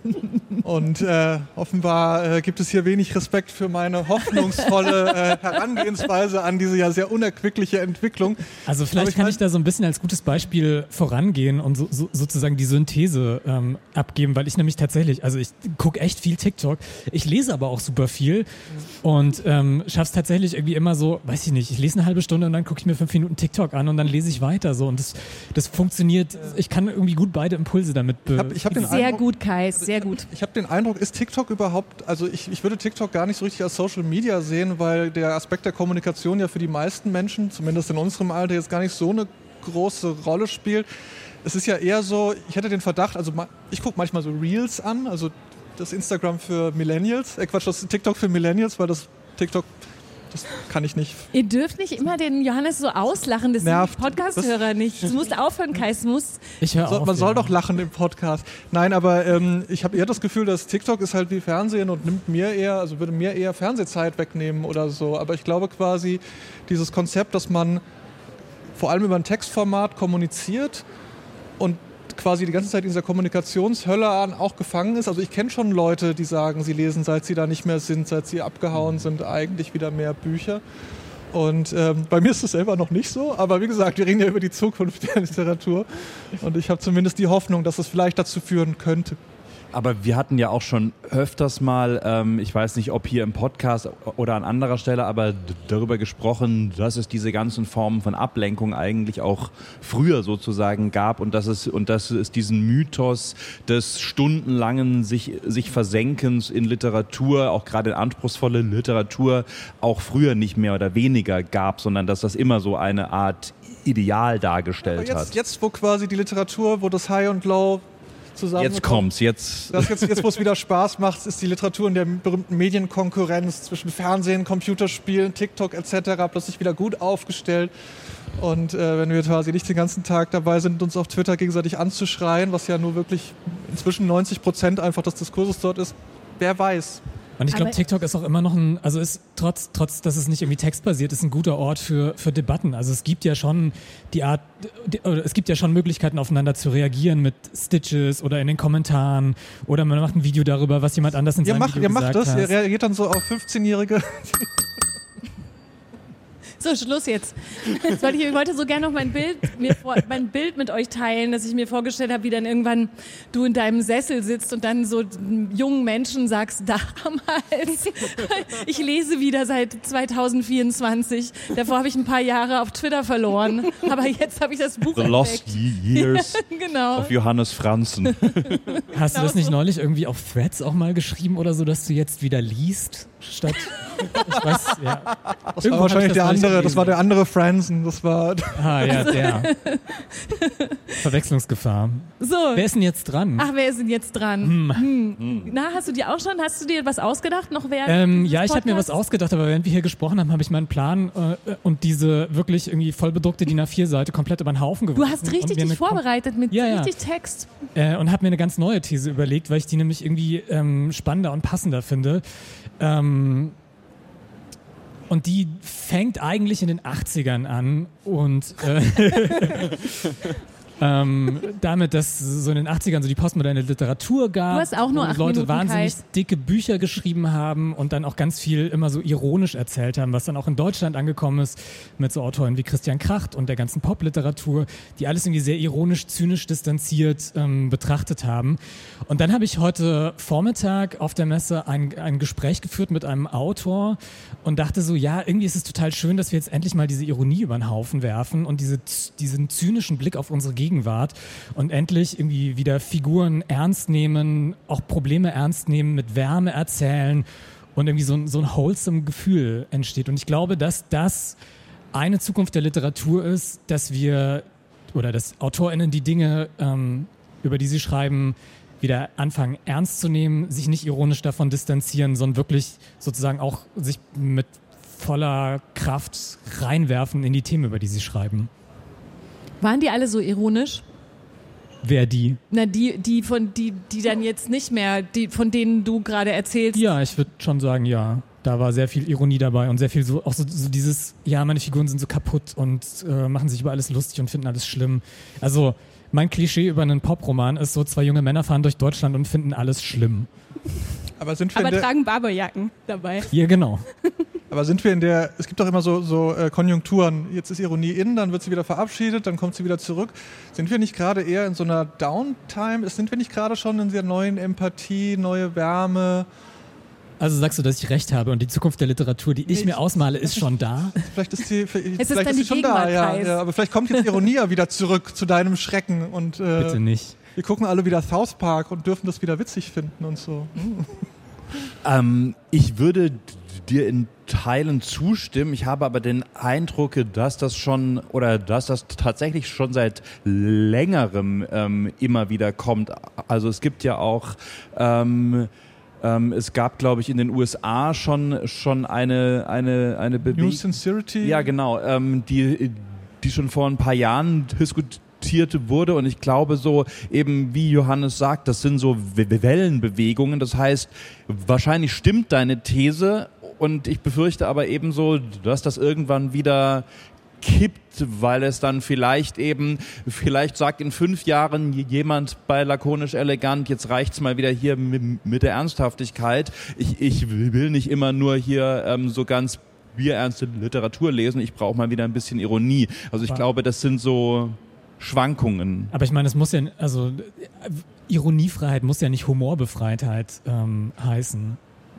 Und äh, offenbar äh, gibt es hier wenig Respekt für meine hoffnungsvolle äh, Herangehensweise an diese ja sehr unerquickliche Entwicklung. Also vielleicht ich kann mein, ich da so ein bisschen als gutes Beispiel vorangehen und so, so, sozusagen die Synthese ähm, abgeben, weil ich nämlich tatsächlich, also ich gucke echt viel TikTok, ich lese aber auch super viel und ähm, schaff's tatsächlich irgendwie immer so, weiß ich nicht, ich lese eine halbe Stunde und dann gucke ich mir fünf Minuten TikTok an und dann lese ich weiter so und das, das funktioniert, ich kann irgendwie gut beide Impulse damit be- ich hab, ich hab den Sehr Eindruck, gut, Kai, sehr gut. Ich habe den Eindruck, ist TikTok überhaupt, also ich, ich würde TikTok gar nicht so richtig als Social Media sehen, weil der Aspekt der Kommunikation ja für die meisten Menschen, zumindest in unserem Alter, jetzt gar nicht so eine große Rolle spielt. Es ist ja eher so, ich hätte den Verdacht, also ich gucke manchmal so Reels an, also das Instagram für Millennials, äh Quatsch, das TikTok für Millennials, weil das TikTok, das kann ich nicht. Ihr dürft nicht immer den Johannes so auslachen, das nervt. sind Podcast-Hörer nicht. Du musst aufhören, Kai, es muss. Ich hör So, auf, man ja. soll doch lachen im Podcast. Nein, aber ähm, ich habe eher das Gefühl, dass TikTok ist halt wie Fernsehen und nimmt mir eher, also würde mir eher Fernsehzeit wegnehmen oder so. Aber ich glaube quasi, dieses Konzept, dass man vor allem über ein Textformat kommuniziert und quasi die ganze Zeit in dieser Kommunikationshölle an auch gefangen ist. Also ich kenne schon Leute, die sagen, sie lesen, seit sie da nicht mehr sind, seit sie abgehauen sind, eigentlich wieder mehr Bücher. Und ähm, bei mir ist es selber noch nicht so, aber wie gesagt, wir reden ja über die Zukunft der Literatur und ich habe zumindest die Hoffnung, dass es vielleicht dazu führen könnte. Aber wir hatten ja auch schon öfters mal, ähm, ich weiß nicht, ob hier im Podcast oder an anderer Stelle, aber d- darüber gesprochen, dass es diese ganzen Formen von Ablenkung eigentlich auch früher sozusagen gab und dass es, und dass es diesen Mythos des stundenlangen sich, sich Versenkens in Literatur, auch gerade in anspruchsvolle Literatur, auch früher nicht mehr oder weniger gab, sondern dass das immer so eine Art Ideal dargestellt Aber hat. jetzt, jetzt, wo quasi die Literatur, wo das High und Low zusammengekommen. Jetzt kommt's, jetzt. Das jetzt, jetzt wo es wieder Spaß macht, ist die Literatur in der berühmten Medienkonkurrenz zwischen Fernsehen, Computerspielen, TikTok et cetera plötzlich wieder gut aufgestellt. Und äh, wenn wir quasi nicht den ganzen Tag dabei sind, uns auf Twitter gegenseitig anzuschreien, was ja nur wirklich inzwischen neunzig Prozent einfach des Diskurses dort ist, wer weiß. Und ich glaube, TikTok ist auch immer noch ein, also ist trotz, trotz, dass es nicht irgendwie textbasiert ist, ein guter Ort für, für Debatten. Also es gibt ja schon die Art, die, oder es gibt ja schon Möglichkeiten, aufeinander zu reagieren mit Stitches oder in den Kommentaren oder man macht ein Video darüber, was jemand anders in seinem ihr macht, Video ihr gesagt macht das, hat. ihr reagiert dann so auf fünfzehnjährige. So, Schluss jetzt. jetzt wollte ich, ich wollte so gerne noch mein Bild, mir vor, mein Bild mit euch teilen, dass ich mir vorgestellt habe, wie dann irgendwann du in deinem Sessel sitzt und dann so jungen Menschen sagst, damals, ich lese wieder seit zwanzig vierundzwanzig, davor habe ich ein paar Jahre auf Twitter verloren, aber jetzt habe ich das Buch The entdeckt. Lost Years Genau. of Johannes Franzen. Hast du das nicht neulich irgendwie auf Threads auch mal geschrieben oder so, dass du jetzt wieder liest? Statt, ich weiß, ja. Das war wahrscheinlich der andere, das war der andere Franzen, das war... Ah, ja, der. Verwechslungsgefahr. So. Wer ist denn jetzt dran? Ach, wer ist denn jetzt dran? Hm. Hm. Na, hast du dir auch schon, hast du dir was ausgedacht noch während Ähm, dieses ja, ich habe mir was Podcasts? ausgedacht, aber während wir hier gesprochen haben, habe ich meinen Plan äh, und diese wirklich irgendwie voll bedruckte D I N A vier Seite komplett über den Haufen geworfen. Du hast richtig und mir dich eine vorbereitet mit Ja, ja. richtig Text. Äh, und habe mir eine ganz neue These überlegt, weil ich die nämlich irgendwie ähm, spannender und passender finde. Ähm, und die fängt eigentlich in den achtzigern an und äh, ähm, damit, dass so in den achtzigern so die postmoderne Literatur gab. Du hast auch nur und acht Leute Minuten, wahnsinnig Kais. dicke Bücher geschrieben haben und dann auch ganz viel immer so ironisch erzählt haben, was dann auch in Deutschland angekommen ist mit so Autoren wie Christian Kracht und der ganzen Popliteratur, die alles irgendwie sehr ironisch, zynisch, distanziert ähm, betrachtet haben. Und dann habe ich heute Vormittag auf der Messe ein, ein Gespräch geführt mit einem Autor und dachte so, ja, irgendwie ist es total schön, dass wir jetzt endlich mal diese Ironie über den Haufen werfen und diese, diesen zynischen Blick auf unsere Gegenwart und endlich irgendwie wieder Figuren ernst nehmen, auch Probleme ernst nehmen, mit Wärme erzählen und irgendwie so ein, so ein wholesome Gefühl entsteht. Und ich glaube, dass das eine Zukunft der Literatur ist, dass wir, oder dass AutorInnen die Dinge, ähm, über die sie schreiben, wieder anfangen ernst zu nehmen, sich nicht ironisch davon distanzieren, sondern wirklich sozusagen auch sich mit voller Kraft reinwerfen in die Themen, über die sie schreiben. Waren die alle so ironisch? Wer die? Na, die, die von die, die dann jetzt nicht mehr, die von denen du gerade erzählst. Ja, ich würde schon sagen, ja. Da war sehr viel Ironie dabei und sehr viel so, auch so, so dieses, ja, meine Figuren sind so kaputt und äh, machen sich über alles lustig und finden alles schlimm. Also mein Klischee über einen Poproman ist so, zwei junge Männer fahren durch Deutschland und finden alles schlimm. Aber sind wir Aber in der, tragen Barberjacken dabei. Ja, genau. aber sind wir in der, es gibt doch immer so, so äh, Konjunkturen, jetzt ist Ironie in, dann wird sie wieder verabschiedet, dann kommt sie wieder zurück. Sind wir nicht gerade eher in so einer Downtime? Sind wir nicht gerade schon in dieser neuen Empathie, neue Wärme? Also sagst du, dass ich recht habe und die Zukunft der Literatur, die ich Ich- mir ausmale, ist schon da? Vielleicht ist sie, vielleicht Es ist dann ist die sie schon da, Gegenwart, ja, Kais. ja. Aber vielleicht kommt jetzt Ironie ja wieder zurück zu deinem Schrecken und äh, Bitte nicht. wir gucken alle wieder South Park und dürfen das wieder witzig finden und so. Hm. Ähm, ich würde dir in Teilen zustimmen. Ich habe aber den Eindruck, dass das schon oder dass das tatsächlich schon seit längerem ähm, immer wieder kommt. Also es gibt ja auch ähm, ähm, es gab, glaube ich, in den U S A schon schon eine eine eine New Bewegung. Sincerity. Ja, genau, ähm, die die schon vor ein paar Jahren diskutiert wurde und ich glaube so eben wie Johannes sagt, das sind so Wellenbewegungen, das heißt wahrscheinlich stimmt deine These und ich befürchte aber ebenso, dass das irgendwann wieder kippt, weil es dann vielleicht eben, vielleicht sagt in fünf Jahren jemand bei Lakonisch Elegant, jetzt reicht's mal wieder hier mit, mit der Ernsthaftigkeit, ich, ich will nicht immer nur hier ähm, so ganz bierernste Literatur lesen, ich brauche mal wieder ein bisschen Ironie, also ich glaube, das sind so Schwankungen. Aber ich meine, es muss ja, also Ironiefreiheit muss ja nicht Humorbefreitheit ähm, heißen.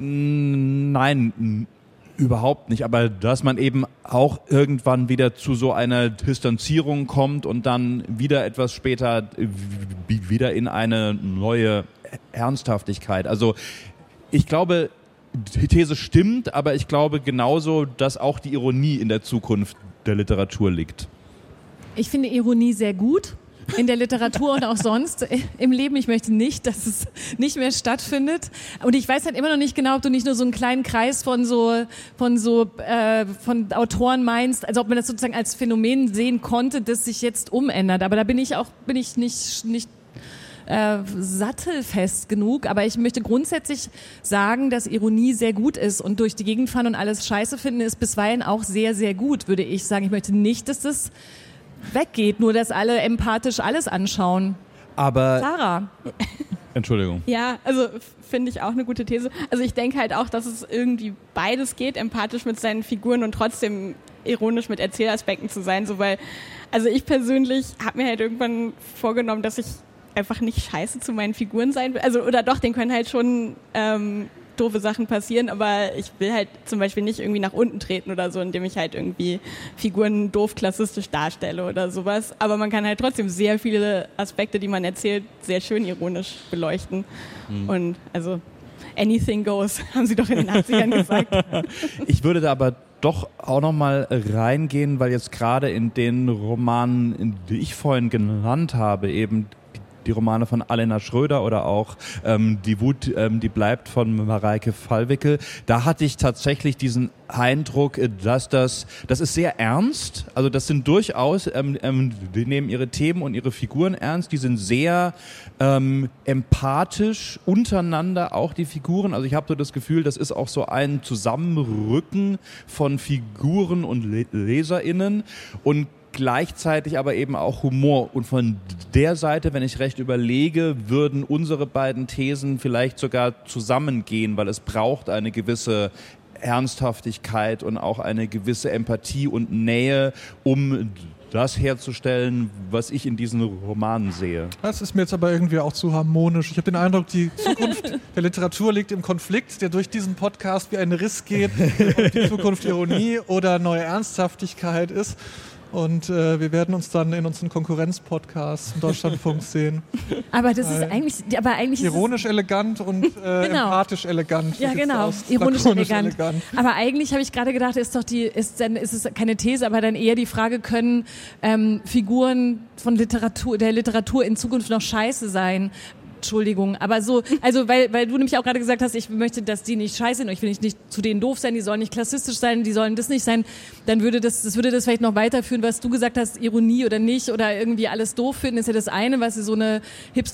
Nein, n- überhaupt nicht. Aber dass man eben auch irgendwann wieder zu so einer Distanzierung kommt und dann wieder etwas später w- wieder in eine neue Ernsthaftigkeit. Also ich glaube, die These stimmt, aber ich glaube genauso, dass auch die Ironie in der Zukunft der Literatur liegt. Ich finde Ironie sehr gut. in der Literatur und auch sonst im Leben. Ich möchte nicht, dass es nicht mehr stattfindet. Und ich weiß halt immer noch nicht genau, ob du nicht nur so einen kleinen Kreis von so von so äh, von Autoren meinst, also ob man das sozusagen als Phänomen sehen konnte, das sich jetzt umändert. Aber da bin ich auch bin ich nicht nicht Äh, sattelfest genug, aber ich möchte grundsätzlich sagen, dass Ironie sehr gut ist und durch die Gegend fahren und alles scheiße finden ist bisweilen auch sehr, sehr gut, würde ich sagen. Ich möchte nicht, dass das weggeht, nur dass alle empathisch alles anschauen. Aber Sarah. Entschuldigung. Ja, also finde ich auch eine gute These. Also ich denke halt auch, dass es irgendwie beides geht, empathisch mit seinen Figuren und trotzdem ironisch mit Erzählaspekten zu sein, so weil, also ich persönlich habe mir halt irgendwann vorgenommen, dass ich einfach nicht scheiße zu meinen Figuren sein will. Also, oder doch, denen können halt schon ähm, doofe Sachen passieren, aber ich will halt zum Beispiel nicht irgendwie nach unten treten oder so, indem ich halt irgendwie Figuren doof klassistisch darstelle oder sowas. Aber man kann halt trotzdem sehr viele Aspekte, die man erzählt, sehr schön ironisch beleuchten. Mhm. Und also anything goes, haben sie doch in den achtzigern gesagt. Ich würde da aber doch auch noch mal reingehen, weil jetzt gerade in den Romanen, die ich vorhin genannt habe, eben die Romane von Alena Schröder oder auch ähm, Die Wut, ähm, die bleibt von Mareike Fallwickel. Da hatte ich tatsächlich diesen Eindruck, dass das, das ist sehr ernst. Also das sind durchaus, ähm, ähm, die nehmen ihre Themen und ihre Figuren ernst. Die sind sehr ähm, empathisch untereinander, auch die Figuren. Also ich habe so das Gefühl, das ist auch so ein Zusammenrücken von Figuren und Le- LeserInnen und gleichzeitig aber eben auch Humor. Und von der Seite, wenn ich recht überlege, würden unsere beiden Thesen vielleicht sogar zusammengehen, weil es braucht eine gewisse Ernsthaftigkeit und auch eine gewisse Empathie und Nähe, um das herzustellen, was ich in diesen Romanen sehe. Das ist mir jetzt aber irgendwie auch zu harmonisch. Ich habe den Eindruck, die Zukunft der Literatur liegt im Konflikt, der durch diesen Podcast wie ein Riss geht, ob die Zukunft Ironie oder neue Ernsthaftigkeit ist. Und äh, wir werden uns dann in unseren Konkurrenz-Podcasts im Deutschlandfunk sehen. Aber das ist eigentlich, aber eigentlich ironisch ist elegant und äh, genau. empathisch elegant. Ja, genau. Ironisch elegant. elegant. Aber eigentlich habe ich gerade gedacht, ist doch die, ist dann ist es keine These, aber dann eher die Frage, können ähm, Figuren von Literatur, der Literatur in Zukunft noch scheiße sein? Entschuldigung, aber so, also weil, weil du nämlich auch gerade gesagt hast, ich möchte, dass die nicht scheiße sind und ich will nicht, nicht zu denen doof sein, die sollen nicht klassistisch sein, die sollen das nicht sein, dann würde das, das würde das vielleicht noch weiterführen, was du gesagt hast, Ironie oder nicht oder irgendwie alles doof finden, ist ja das eine, was so eine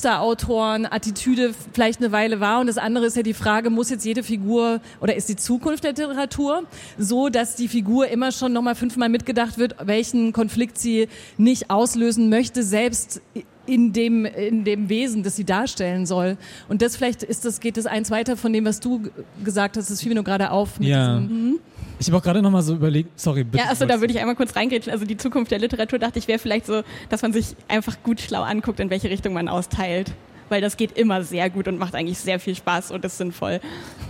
Hipster-Autoren-Attitüde vielleicht eine Weile war und das andere ist ja die Frage, muss jetzt jede Figur oder ist die Zukunft der Literatur so, dass die Figur immer schon nochmal fünfmal mitgedacht wird, welchen Konflikt sie nicht auslösen möchte, selbst in dem, in dem Wesen, das sie darstellen soll. Und das vielleicht ist das, geht das eins weiter von dem, was du g- gesagt hast, das fiel mir nur gerade auf. Mit ja. diesem, mhm. Ich habe auch gerade nochmal so überlegt, sorry, bitte. Ja, achso, da würde ich einmal kurz reingrätschen. Also die Zukunft der Literatur, dachte ich, wäre vielleicht so, dass man sich einfach gut schlau anguckt, in welche Richtung man austeilt. Weil das geht immer sehr gut und macht eigentlich sehr viel Spaß und ist sinnvoll.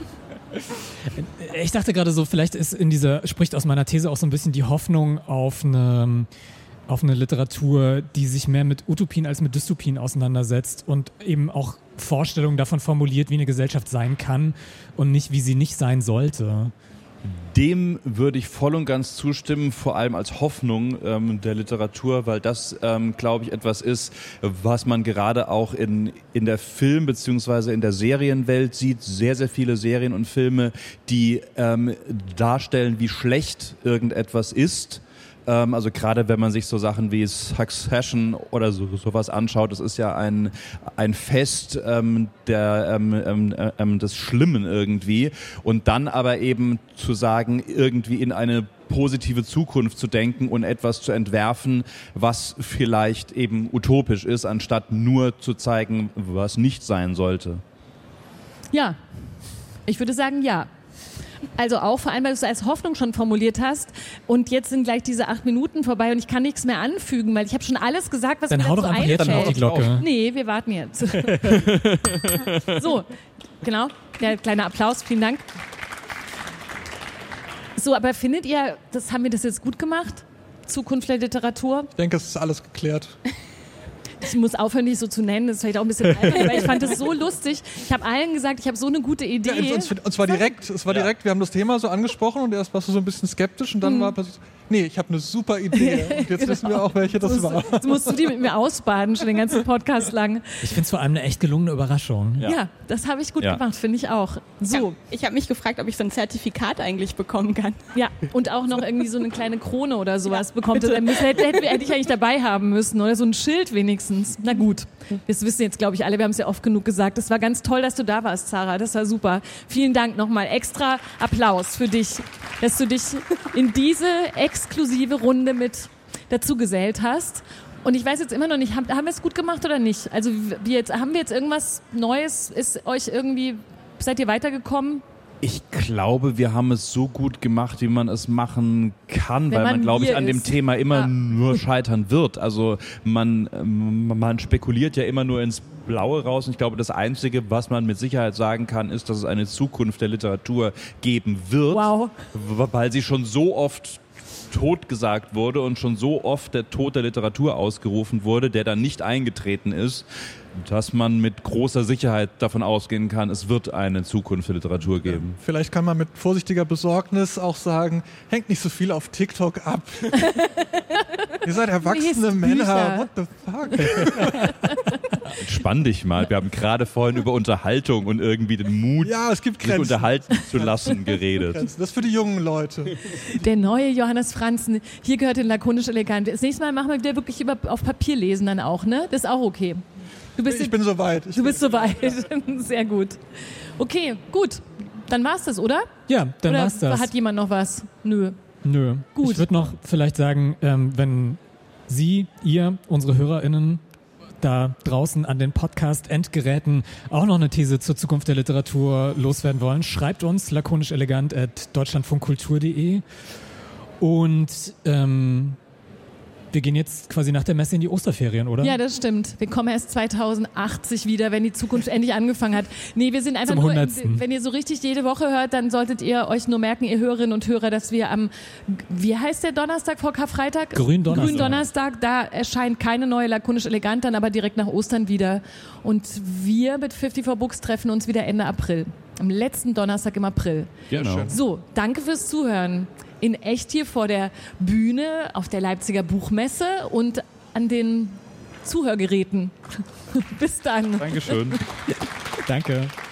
Ich dachte gerade so, vielleicht ist in dieser, spricht aus meiner These auch so ein bisschen die Hoffnung auf eine auf eine Literatur, die sich mehr mit Utopien als mit Dystopien auseinandersetzt und eben auch Vorstellungen davon formuliert, wie eine Gesellschaft sein kann und nicht, wie sie nicht sein sollte. Dem würde ich voll und ganz zustimmen, vor allem als Hoffnung ähm, der Literatur, weil das, ähm, glaube ich, etwas ist, was man gerade auch in, in der Film- bzw. in der Serienwelt sieht. Sehr, sehr viele Serien und Filme, die ähm, darstellen, wie schlecht irgendetwas ist. Also gerade wenn man sich so Sachen wie Succession oder so, sowas anschaut, das ist ja ein, ein Fest ähm, der, ähm, ähm, des Schlimmen irgendwie. Und dann aber eben zu sagen, irgendwie in eine positive Zukunft zu denken und etwas zu entwerfen, was vielleicht eben utopisch ist, anstatt nur zu zeigen, was nicht sein sollte. Ja, ich würde sagen, ja. Also auch, vor allem, weil du es als Hoffnung schon formuliert hast und jetzt sind gleich diese acht Minuten vorbei und ich kann nichts mehr anfügen, weil ich habe schon alles gesagt, was dann mir hau dazu doch einfach einfällt. jetzt auf die Glocke. Nee, wir warten jetzt. So, genau, der kleine Applaus, vielen Dank. So, aber findet ihr, das haben wir das jetzt gut gemacht? Zukunft der Literatur? Ich denke, es ist alles geklärt. ich muss aufhören, dich so zu nennen, das ist vielleicht auch ein bisschen albern, aber ich fand das so lustig. Ich habe allen gesagt, ich habe so eine gute Idee. Ja, und, und zwar direkt, es war direkt, wir haben das Thema so angesprochen und erst warst du so ein bisschen skeptisch und dann mhm. war plötzlich, nee, ich habe eine super Idee und jetzt genau. wissen wir auch, welche das jetzt war. Jetzt musst du die mit mir ausbaden, schon den ganzen Podcast lang. Ich finde es vor allem eine echt gelungene Überraschung. Ja, ja das habe ich gut ja. gemacht, finde ich auch. So. Ja, ich habe mich gefragt, ob ich so ein Zertifikat eigentlich bekommen kann. Ja, und auch noch irgendwie so eine kleine Krone oder sowas ja, bekommt. Das hätte, hätte, hätte ich eigentlich dabei haben müssen oder so ein Schild wenigstens. Na gut, das wissen jetzt, glaube ich, alle. Wir haben es ja oft genug gesagt. Das war ganz toll, dass du da warst, Zara. Das war super. Vielen Dank nochmal. Extra Applaus für dich, dass du dich in diese exklusive Runde mit dazu gesellt hast. Und ich weiß jetzt immer noch nicht, haben, haben wir es gut gemacht oder nicht? Also wir jetzt, haben wir jetzt irgendwas Neues? Ist euch irgendwie, seid ihr weitergekommen? Ich glaube, wir haben es so gut gemacht, wie man es machen kann, Wenn weil man, man glaube ich, an ist. dem Thema immer ja. nur scheitern wird. Also man, man spekuliert ja immer nur ins Blaue raus. Und ich glaube, das Einzige, was man mit Sicherheit sagen kann, ist, dass es eine Zukunft der Literatur geben wird, wow. weil sie schon so oft tot gesagt wurde und schon so oft der Tod der Literatur ausgerufen wurde, der dann nicht eingetreten ist, dass man mit großer Sicherheit davon ausgehen kann, es wird eine Zukunft der Literatur geben. Ja, vielleicht kann man mit vorsichtiger Besorgnis auch sagen, hängt nicht so viel auf TikTok ab. Ihr seid erwachsene Männer, what the fuck? Entspann dich mal, wir haben gerade vorhin über Unterhaltung und irgendwie den Mut, ja, es gibt sich unterhalten zu lassen, geredet. Das ist für die jungen Leute. Der neue Johannes Franzen, hier gehört in lakonisch elegant. Das nächste Mal machen wir wieder wirklich über, auf Papier lesen dann auch, ne? Das ist auch okay. Du bist ich bin soweit. Du bist soweit. Sehr gut. Okay, gut. Dann war's das, oder? Ja, dann oder war's das. Hat jemand noch was? Nö. Nö. Gut. Ich würde noch vielleicht sagen, ähm, wenn Sie, ihr, unsere HörerInnen da draußen an den Podcast-Endgeräten auch noch eine These zur Zukunft der Literatur loswerden wollen, schreibt uns lakonisch elegant at deutschlandfunkkultur punkt de und ähm, wir gehen jetzt quasi nach der Messe in die Osterferien, oder? Ja, das stimmt. Wir kommen erst zweitausendachtzig wieder, wenn die Zukunft endlich angefangen hat. Nee, wir sind einfach Zum nur, hundertsten. Wenn ihr so richtig jede Woche hört, dann solltet ihr euch nur merken, ihr Hörerinnen und Hörer, dass wir am, wie heißt der Donnerstag vor Karfreitag? Gründonnerstag. Gründonnerstag, da erscheint keine neue lakonisch elegant, dann aber direkt nach Ostern wieder. Und wir mit fifty-four Books treffen uns wieder Ende April. Am letzten Donnerstag im April. Genau. So, danke fürs Zuhören. In echt hier vor der Bühne auf der Leipziger Buchmesse und an den Zuhörgeräten. Bis dann. Dankeschön. Danke.